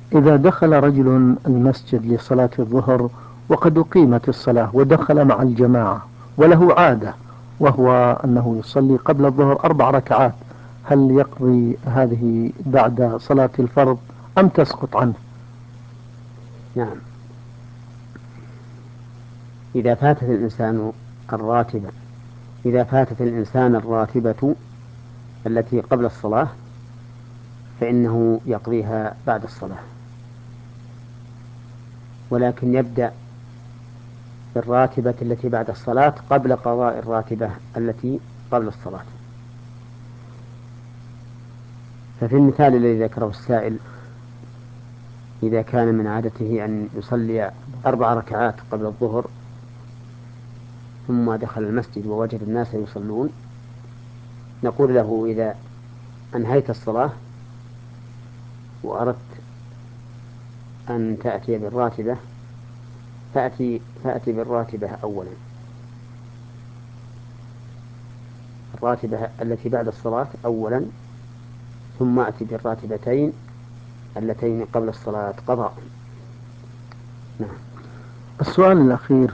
إذا دخل رجل المسجد لصلاة الظهر وقد أقيمت الصلاة ودخل مع الجماعة وله عادة وهو أنه يصلي قبل الظهر 4 ركعات، هل يقضي هذه بعد صلاة الفرض أم تسقط عنه؟ نعم، إذا فاتت الإنسان الراتبة إذا فاتت الإنسان الراتبة التي قبل الصلاة فإنه يقضيها بعد الصلاة، ولكن يبدأ بالراتبة التي بعد الصلاة قبل قضاء الراتبة التي قبل الصلاة. ففي المثال الذي ذكره السائل، إذا كان من عادته أن يصلي 4 ركعات قبل الظهر ثم دخل المسجد ووجد الناس يصلون، نقول له إذا أنهيت الصلاة وأردت أن تأتي بالراتبة فأتي بالراتبة أولا، الراتبة التي بعد الصلاة أولا، ثم أتي بالراتبتين اللتين قبل الصلاة قضاء. نعم. السؤال الأخير